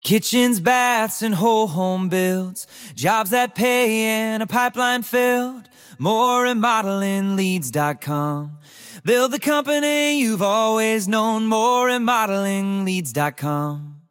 Kitchens, baths, and whole home builds. Jobs that pay and a pipeline filled. More remodelingleads.com. Build the company you've always known. More remodelingleads.com.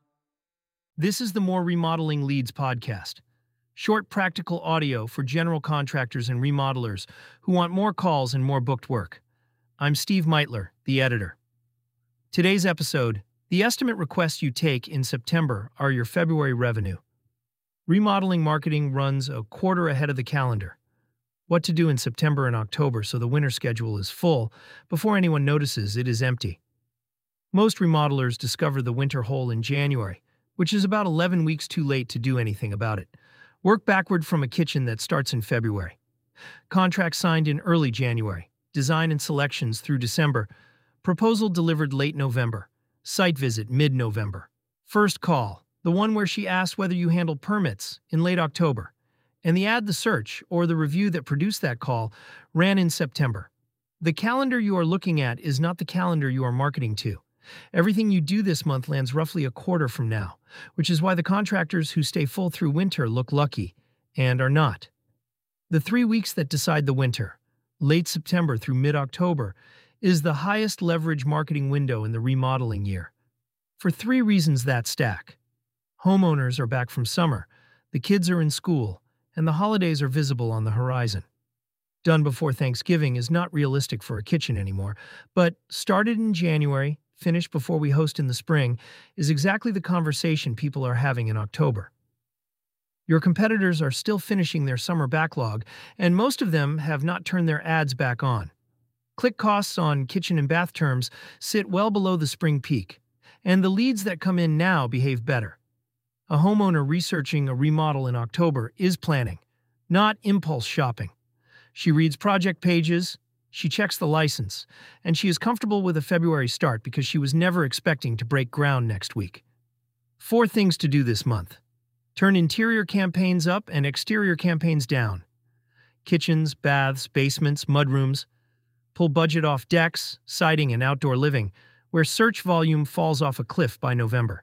This is the More Remodeling Leads podcast. Short, practical audio for general contractors and remodelers who want more calls and more booked work. I'm Steve Meitler, the editor. Today's episode: the estimate requests you take in September are your February revenue. Remodeling marketing runs a quarter ahead of the calendar. What to do in September and October so the winter schedule is full before anyone notices it is empty. Most remodelers discover the winter hole in January, which is about 11 weeks too late to do anything about it. Work backward from a kitchen that starts in February. Contract signed in early January. Design and selections through December. Proposal delivered late November. Site visit mid-November. First call, the one where she asked whether you handle permits, in late October. And the ad, the search, or the review that produced that call, ran in September. The calendar you are looking at is not the calendar you are marketing to. Everything you do this month lands roughly a quarter from now, which is why the contractors who stay full through winter look lucky, and are not. The 3 weeks that decide the winter, late September through mid-October, is the highest leverage marketing window in the remodeling year. For 3 reasons that stack. Homeowners are back from summer, the kids are in school, and the holidays are visible on the horizon. Done before Thanksgiving is not realistic for a kitchen anymore, but started in January, finished before we host in the spring, is exactly the conversation people are having in October. Your competitors are still finishing their summer backlog, and most of them have not turned their ads back on. Click costs on kitchen and bath terms sit well below the spring peak, and the leads that come in now behave better. A homeowner researching a remodel in October is planning, not impulse shopping. She reads project pages, she checks the license, and she is comfortable with a February start because she was never expecting to break ground next week. 4 things to do this month. Turn interior campaigns up and exterior campaigns down. Kitchens, baths, basements, mudrooms. Pull budget off decks, siding, and outdoor living, where search volume falls off a cliff by November.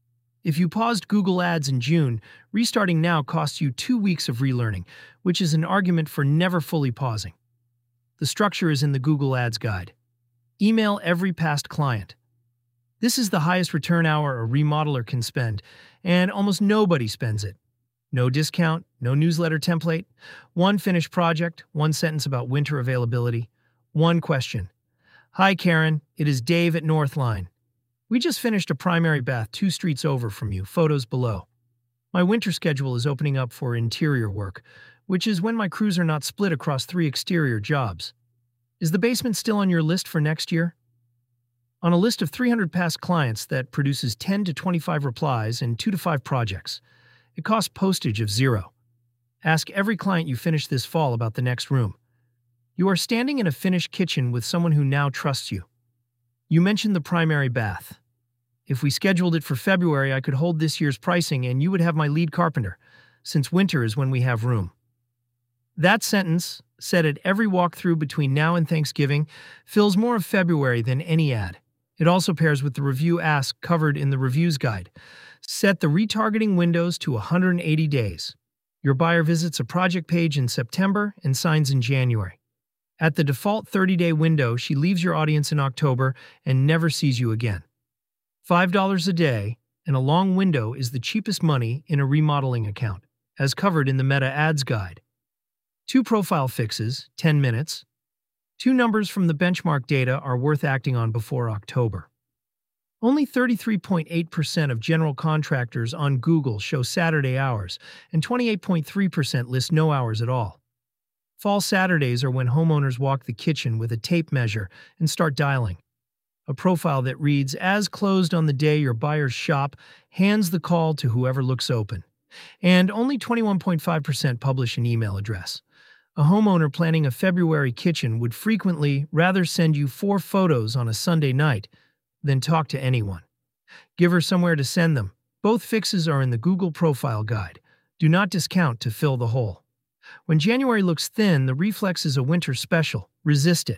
If you paused Google Ads in June, restarting now costs you 2 weeks of relearning, which is an argument for never fully pausing. The structure is in the Google Ads guide. Email every past client. This is the highest return hour a remodeler can spend, and almost nobody spends it. No discount, no newsletter template, 1 finished project, 1 sentence about winter availability, 1 question. Hi Karen, it is Dave at Northline. We just finished a primary bath 2 streets over from you, photos below. My winter schedule is opening up for interior work, which is when my crews are not split across 3 exterior jobs. Is the basement still on your list for next year? On a list of 300 past clients that produces 10 to 25 replies and 2 to 5 projects, it costs postage of $0. Ask every client you finish this fall about the next room. You are standing in a finished kitchen with someone who now trusts you. You mentioned the primary bath. If we scheduled it for February, I could hold this year's pricing and you would have my lead carpenter, since winter is when we have room. That sentence, said at every walkthrough between now and Thanksgiving, fills more of February than any ad. It also pairs with the review ask covered in the reviews guide. Set the retargeting windows to 180 days. Your buyer visits a project page in September and signs in January. At the default 30-day window, she leaves your audience in October and never sees you again. $5 a day and a long window is the cheapest money in a remodeling account, as covered in the Meta Ads guide. 2 profile fixes, 10 minutes. 2 numbers from the benchmark data are worth acting on before October. Only 33.8% of general contractors on Google show Saturday hours, and 28.3% list no hours at all. Fall Saturdays are when homeowners walk the kitchen with a tape measure and start dialing. A profile that reads, as closed on the day your buyers shop, hands the call to whoever looks open. And only 21.5% publish an email address. A homeowner planning a February kitchen would frequently rather send you 4 photos on a Sunday night than talk to anyone. Give her somewhere to send them. Both fixes are in the Google Profile Guide. Do not discount to fill the hole. When January looks thin, the reflex is a winter special. Resist it.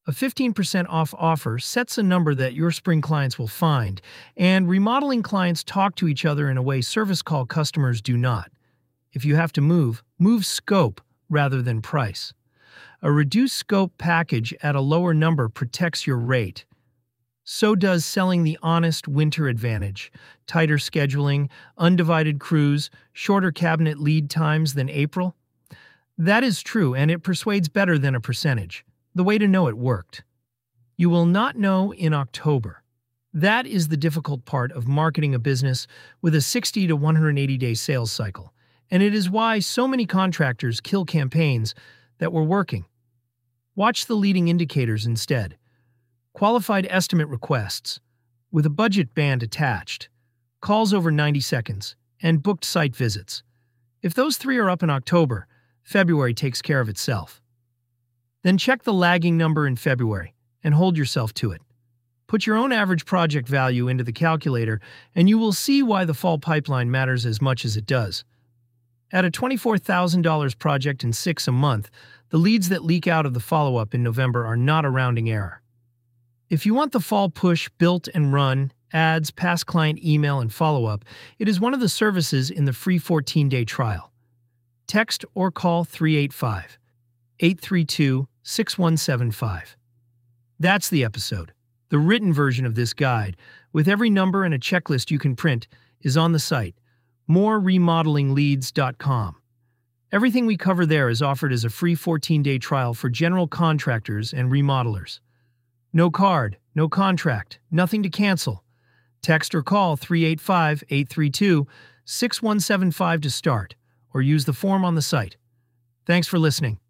A 15% off offer sets a number that your spring clients will find, and remodeling clients talk to each other in a way service call customers do not. If you have to move scope rather than price. A reduced scope package at a lower number protects your rate. So does selling the honest winter advantage. Tighter scheduling, undivided crews, shorter cabinet lead times than April. That is true, and it persuades better than a percentage. The way to know it worked. You will not know in October. That is the difficult part of marketing a business with a 60 to 180-day sales cycle, and it is why so many contractors kill campaigns that were working. Watch the leading indicators instead. Qualified estimate requests, with a budget band attached, calls over 90 seconds, and booked site visits. If those three are up in October, February takes care of itself. Then check the lagging number in February and hold yourself to it. Put your own average project value into the calculator and you will see why the fall pipeline matters as much as it does. At a $24,000 project in 6 a month, the leads that leak out of the follow-up in November are not a rounding error. If you want the fall push built and run, ads, past client email, and follow-up, it is one of the services in the free 14-day trial. Text or call 385-832-6175. That's the episode. The written version of this guide, with every number and a checklist you can print, is on the site, moreremodelingleads.com. Everything we cover there is offered as a free 14-day trial for general contractors and remodelers. No card, no contract, nothing to cancel. Text or call 385-832-6175 to start, or use the form on the site. Thanks for listening.